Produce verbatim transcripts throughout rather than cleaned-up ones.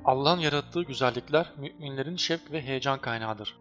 Allah'ın yarattığı güzellikler müminlerin şevk ve heyecan kaynağıdır.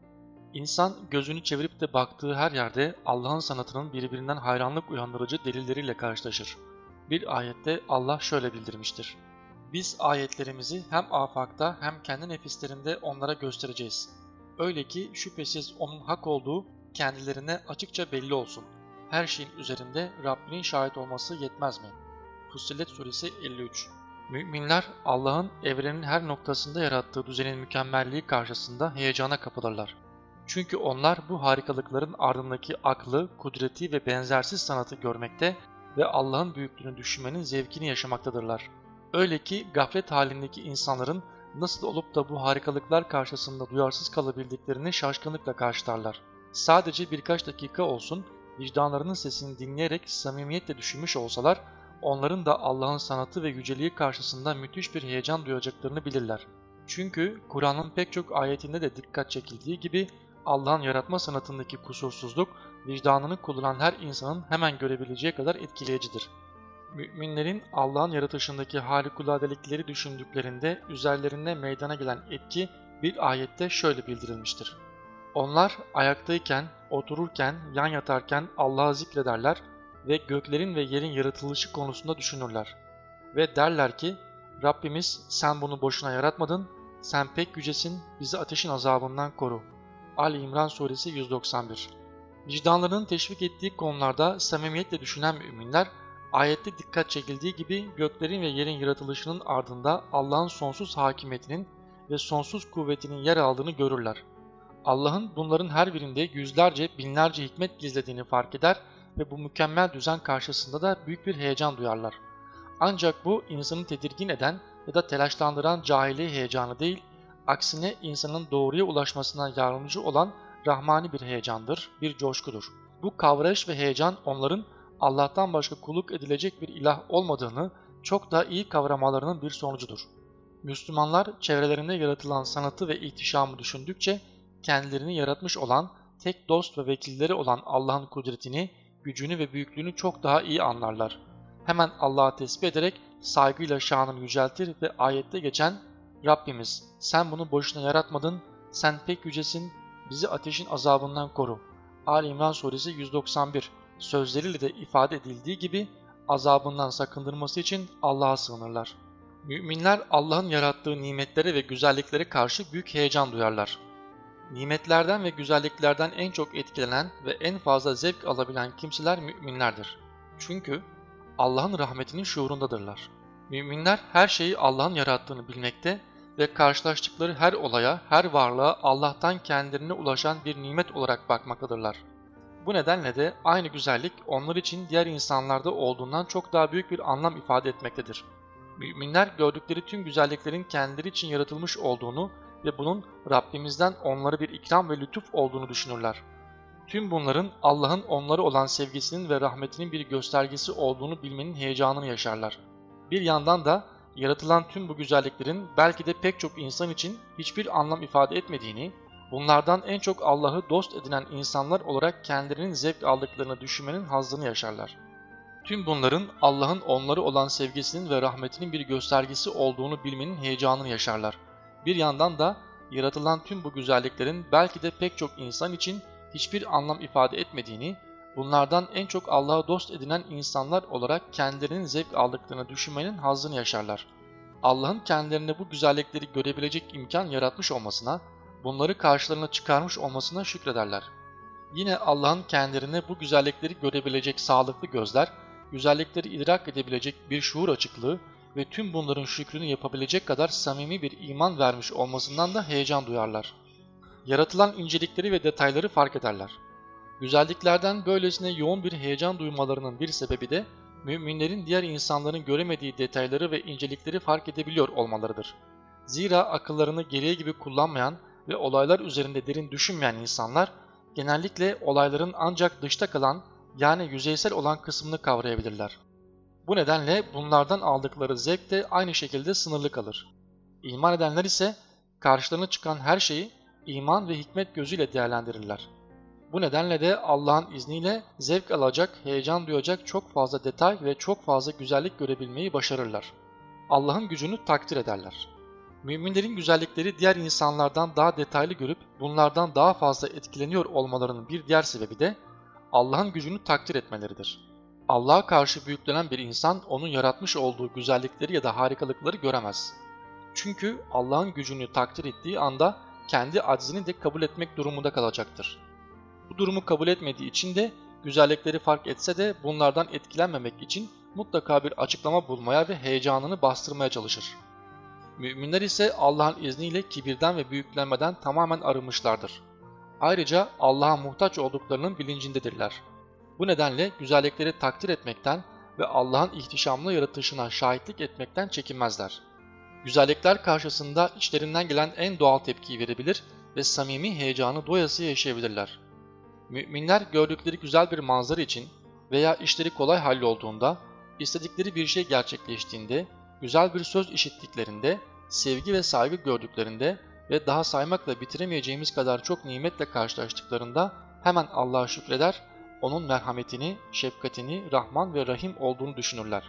İnsan gözünü çevirip de baktığı her yerde Allah'ın sanatının birbirinden hayranlık uyandırıcı delilleriyle karşılaşır. Bir ayette Allah şöyle bildirmiştir: Biz ayetlerimizi hem afakta hem kendi nefislerinde onlara göstereceğiz. Öyle ki şüphesiz onun hak olduğu kendilerine açıkça belli olsun. Her şeyin üzerinde Rabbinin şahit olması yetmez mi? Fussilet Suresi elli üç. Müminler Allah'ın evrenin her noktasında yarattığı düzenin mükemmelliği karşısında heyecana kapılırlar. Çünkü onlar bu harikalıkların ardındaki aklı, kudreti ve benzersiz sanatı görmekte ve Allah'ın büyüklüğünü düşünmenin zevkini yaşamaktadırlar. Öyle ki gaflet halindeki insanların nasıl olup da bu harikalıklar karşısında duyarsız kalabildiklerini şaşkınlıkla karşılarlar. Sadece birkaç dakika olsun vicdanlarının sesini dinleyerek samimiyetle düşünmüş olsalar, onların da Allah'ın sanatı ve yüceliği karşısında müthiş bir heyecan duyacaklarını bilirler. Çünkü Kur'an'ın pek çok ayetinde de dikkat çekildiği gibi Allah'ın yaratma sanatındaki kusursuzluk, vicdanını kullanan her insanın hemen görebileceği kadar etkileyicidir. Müminlerin Allah'ın yaratışındaki harikuladelikleri düşündüklerinde üzerlerine meydana gelen etki bir ayette şöyle bildirilmiştir: Onlar ayaktayken, otururken, yan yatarken Allah'ı zikrederler ve göklerin ve yerin yaratılışı konusunda düşünürler. Ve derler ki, Rabbimiz sen bunu boşuna yaratmadın, sen pek yücesin, bizi ateşin azabından koru. Ali İmran Suresi yüz doksan bir. Vicdanlarının teşvik ettiği konularda samimiyetle düşünen müminler, ayette dikkat çekildiği gibi göklerin ve yerin yaratılışının ardında Allah'ın sonsuz hakimiyetinin ve sonsuz kuvvetinin yer aldığını görürler. Allah'ın bunların her birinde yüzlerce, binlerce hikmet gizlediğini fark eder ve bu mükemmel düzen karşısında da büyük bir heyecan duyarlar. Ancak bu insanı tedirgin eden ya da telaşlandıran cahiliye heyecanı değil, aksine insanın doğruya ulaşmasına yardımcı olan rahmani bir heyecandır, bir coşkudur. Bu kavrayış ve heyecan onların Allah'tan başka kulluk edilecek bir ilah olmadığını çok daha iyi kavramalarının bir sonucudur. Müslümanlar çevrelerinde yaratılan sanatı ve ihtişamı düşündükçe kendilerini yaratmış olan, tek dost ve vekilleri olan Allah'ın kudretini, gücünü ve büyüklüğünü çok daha iyi anlarlar. Hemen Allah'ı tesbih ederek saygıyla şanını yüceltir ve ayette geçen Rabbimiz sen bunu boşuna yaratmadın, sen pek yücesin, bizi ateşin azabından koru. Ali İmran Suresi yüz doksan bir sözleriyle de ifade edildiği gibi azabından sakındırması için Allah'a sığınırlar. Müminler Allah'ın yarattığı nimetlere ve güzelliklere karşı büyük heyecan duyarlar. Nimetlerden ve güzelliklerden en çok etkilenen ve en fazla zevk alabilen kimseler müminlerdir. Çünkü Allah'ın rahmetinin şuurundadırlar. Müminler her şeyi Allah'ın yarattığını bilmekte ve karşılaştıkları her olaya, her varlığa Allah'tan kendilerine ulaşan bir nimet olarak bakmaktadırlar. Bu nedenle de aynı güzellik onlar için diğer insanlarda olduğundan çok daha büyük bir anlam ifade etmektedir. Müminler gördükleri tüm güzelliklerin kendileri için yaratılmış olduğunu ve bunun Rabbimizden onlara bir ikram ve lütuf olduğunu düşünürler. Tüm bunların Allah'ın onlara olan sevgisinin ve rahmetinin bir göstergesi olduğunu bilmenin heyecanını yaşarlar. Bir yandan da yaratılan tüm bu güzelliklerin belki de pek çok insan için hiçbir anlam ifade etmediğini, bunlardan en çok Allah'ı dost edinen insanlar olarak kendilerinin zevk aldıklarını düşünmenin hazzını yaşarlar. Tüm bunların Allah'ın onlara olan sevgisinin ve rahmetinin bir göstergesi olduğunu bilmenin heyecanını yaşarlar. Bir yandan da yaratılan tüm bu güzelliklerin belki de pek çok insan için hiçbir anlam ifade etmediğini, bunlardan en çok Allah'ı dost edinen insanlar olarak kendilerinin zevk aldıklarını düşünmenin hazzını yaşarlar. Allah'ın kendilerine bu güzellikleri görebilecek imkan yaratmış olmasına, bunları karşılarına çıkarmış olmasına şükrederler. Yine Allah'ın kendilerine bu güzellikleri görebilecek sağlıklı gözler, güzellikleri idrak edebilecek bir şuur açıklığı ve tüm bunların şükrünü yapabilecek kadar samimi bir iman vermiş olmasından da heyecan duyarlar. Yaratılan incelikleri ve detayları fark ederler. Güzelliklerden böylesine yoğun bir heyecan duymalarının bir sebebi de müminlerin diğer insanların göremediği detayları ve incelikleri fark edebiliyor olmalarıdır. Zira akıllarını gereği gibi kullanmayan ve olaylar üzerinde derin düşünmeyen insanlar genellikle olayların ancak dışta kalan, yani yüzeysel olan kısmını kavrayabilirler. Bu nedenle bunlardan aldıkları zevk de aynı şekilde sınırlı kalır. İman edenler ise karşılarına çıkan her şeyi iman ve hikmet gözüyle değerlendirirler. Bu nedenle de Allah'ın izniyle zevk alacak, heyecan duyacak çok fazla detay ve çok fazla güzellik görebilmeyi başarırlar. Allah'ın gücünü takdir ederler. Müminlerin güzellikleri diğer insanlardan daha detaylı görüp bunlardan daha fazla etkileniyor olmalarının bir diğer sebebi de Allah'ın gücünü takdir etmeleridir. Allah'a karşı büyüklenen bir insan onun yaratmış olduğu güzellikleri ya da harikalıkları göremez. Çünkü Allah'ın gücünü takdir ettiği anda kendi aczini de kabul etmek durumunda kalacaktır. Bu durumu kabul etmediği için de güzellikleri fark etse de bunlardan etkilenmemek için mutlaka bir açıklama bulmaya ve heyecanını bastırmaya çalışır. Müminler ise Allah'ın izniyle kibirden ve büyüklenmeden tamamen arınmışlardır. Ayrıca Allah'a muhtaç olduklarının bilincindedirler. Bu nedenle güzellikleri takdir etmekten ve Allah'ın ihtişamlı yaratışına şahitlik etmekten çekinmezler. Güzellikler karşısında içlerinden gelen en doğal tepkiyi verebilir ve samimi heyecanı doyasıya yaşayabilirler. Müminler gördükleri güzel bir manzara için veya işleri kolay hallolduğunda, istedikleri bir şey gerçekleştiğinde, güzel bir söz işittiklerinde, sevgi ve saygı gördüklerinde ve daha saymakla bitiremeyeceğimiz kadar çok nimetle karşılaştıklarında hemen Allah'a şükreder, onun merhametini, şefkatini, Rahman ve Rahim olduğunu düşünürler.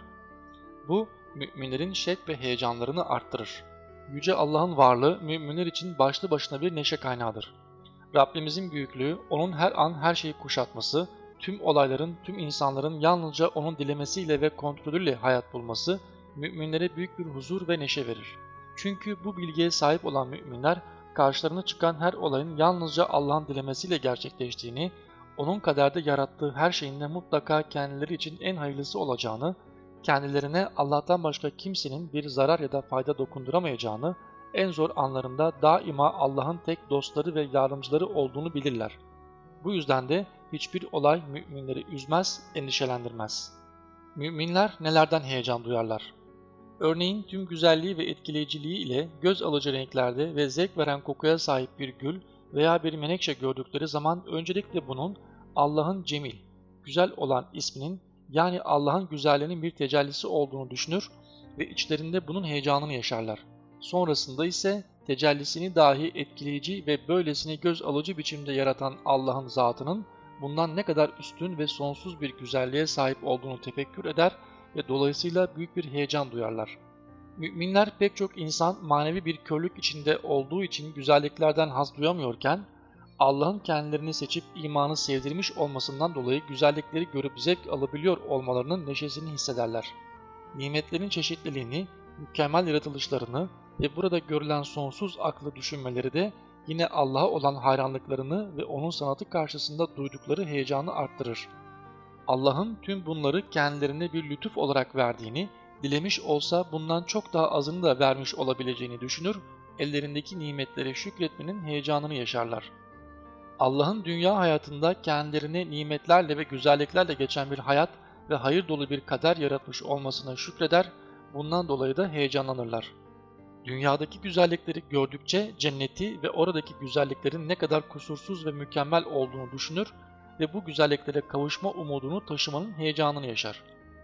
Bu, müminlerin şevk ve heyecanlarını arttırır. Yüce Allah'ın varlığı müminler için başlı başına bir neşe kaynağıdır. Rabbimizin büyüklüğü, onun her an her şeyi kuşatması, tüm olayların, tüm insanların yalnızca onun dilemesiyle ve kontrolüyle hayat bulması, müminlere büyük bir huzur ve neşe verir. Çünkü bu bilgiye sahip olan müminler, karşılarına çıkan her olayın yalnızca Allah'ın dilemesiyle gerçekleştiğini, onun kaderde yarattığı her şeyin de mutlaka kendileri için en hayırlısı olacağını, kendilerine Allah'tan başka kimsenin bir zarar ya da fayda dokunduramayacağını, en zor anlarında daima Allah'ın tek dostları ve yardımcıları olduğunu bilirler. Bu yüzden de hiçbir olay müminleri üzmez, endişelendirmez. Müminler nelerden heyecan duyarlar? Örneğin tüm güzelliği ve etkileyiciliği ile göz alıcı renklerde ve zevk veren kokuya sahip bir gül veya bir menekşe gördükleri zaman öncelikle bunun Allah'ın Cemil, güzel olan isminin yani Allah'ın güzelliğinin bir tecellisi olduğunu düşünür ve içlerinde bunun heyecanını yaşarlar. Sonrasında ise tecellisini dahi etkileyici ve böylesine göz alıcı biçimde yaratan Allah'ın zatının bundan ne kadar üstün ve sonsuz bir güzelliğe sahip olduğunu tefekkür eder ve dolayısıyla büyük bir heyecan duyarlar. Müminler pek çok insan manevi bir körlük içinde olduğu için güzelliklerden haz duyamıyorken, Allah'ın kendilerini seçip imanı sevdirmiş olmasından dolayı güzellikleri görüp zevk alabiliyor olmalarının neşesini hissederler. Nimetlerin çeşitliliğini, mükemmel yaratılışlarını ve burada görülen sonsuz aklı düşünmeleri de yine Allah'a olan hayranlıklarını ve onun sanatı karşısında duydukları heyecanı arttırır. Allah'ın tüm bunları kendilerine bir lütuf olarak verdiğini, dilemiş olsa bundan çok daha azını da vermiş olabileceğini düşünür, ellerindeki nimetlere şükretmenin heyecanını yaşarlar. Allah'ın dünya hayatında kendilerine nimetlerle ve güzelliklerle geçen bir hayat ve hayır dolu bir kader yaratmış olmasına şükreder, bundan dolayı da heyecanlanırlar. Dünyadaki güzellikleri gördükçe cenneti ve oradaki güzelliklerin ne kadar kusursuz ve mükemmel olduğunu düşünür ve bu güzelliklere kavuşma umudunu taşımanın heyecanını yaşar.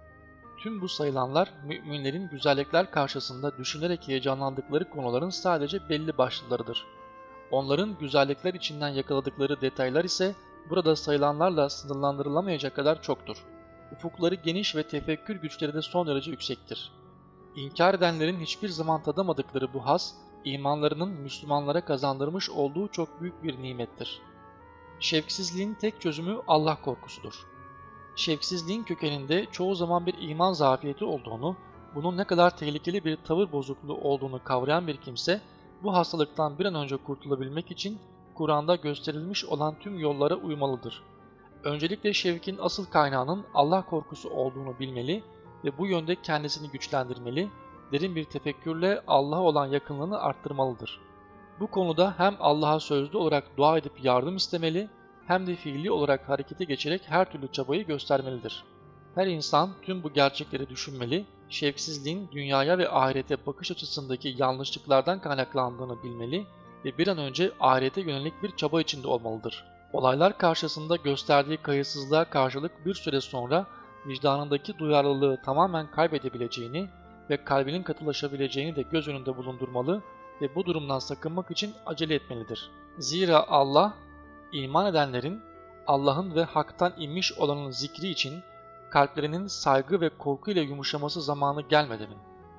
Tüm bu sayılanlar müminlerin güzellikler karşısında düşünerek heyecanlandıkları konuların sadece belli başlılarıdır. Onların güzellikler içinden yakaladıkları detaylar ise burada sayılanlarla sınırlandırılamayacak kadar çoktur. Ufukları geniş ve tefekkür güçleri de son derece yüksektir. İnkar edenlerin hiçbir zaman tadamadıkları bu haz, imanlarının Müslümanlara kazandırmış olduğu çok büyük bir nimettir. Şevksizliğin tek çözümü Allah korkusudur. Şevksizliğin kökeninde çoğu zaman bir iman zafiyeti olduğunu, bunun ne kadar tehlikeli bir tavır bozukluğu olduğunu kavrayan bir kimse, bu hastalıktan bir an önce kurtulabilmek için Kur'an'da gösterilmiş olan tüm yollara uymalıdır. Öncelikle şevkin asıl kaynağının Allah korkusu olduğunu bilmeli ve bu yönde kendisini güçlendirmeli, derin bir tefekkürle Allah'a olan yakınlığını arttırmalıdır. Bu konuda hem Allah'a sözlü olarak dua edip yardım istemeli, hem de fiili olarak harekete geçerek her türlü çabayı göstermelidir. Her insan tüm bu gerçekleri düşünmeli, şevksizliğin dünyaya ve ahirete bakış açısındaki yanlışlıklardan kaynaklandığını bilmeli ve bir an önce ahirete yönelik bir çaba içinde olmalıdır. Olaylar karşısında gösterdiği kayıtsızlığa karşılık bir süre sonra vicdanındaki duyarlılığı tamamen kaybedebileceğini ve kalbinin katılaşabileceğini de göz önünde bulundurmalı ve bu durumdan sakınmak için acele etmelidir. Zira Allah, iman edenlerin Allah'ın ve haktan inmiş olanın zikri için kalplerinin saygı ve korku ile yumuşaması zamanı gelmedi mi?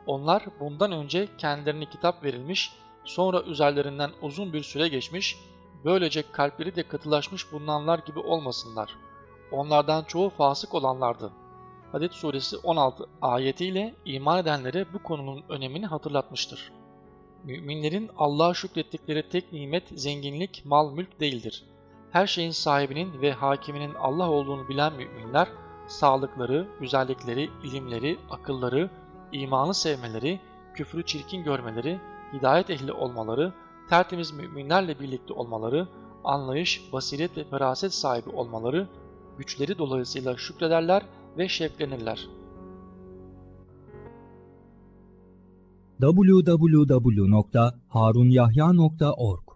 Onlar bundan önce kendilerine kitap verilmiş, sonra üzerlerinden uzun bir süre geçmiş, böylece kalpleri de katılaşmış bulunanlar gibi olmasınlar. Onlardan çoğu fasık olanlardı. Hadid suresi on altı ayetiyle iman edenlere bu konunun önemini hatırlatmıştır. Müminlerin Allah'a şükrettikleri tek nimet zenginlik, mal, mülk değildir. Her şeyin sahibinin ve hakiminin Allah olduğunu bilen müminler, sağlıkları, güzellikleri, ilimleri, akılları, imanı sevmeleri, küfrü çirkin görmeleri, hidayet ehli olmaları, tertemiz müminlerle birlikte olmaları, anlayış, basiret ve feraset sahibi olmaları, güçleri dolayısıyla şükrederler ve şevklenirler. double-u double-u double-u nokta harunyahya nokta org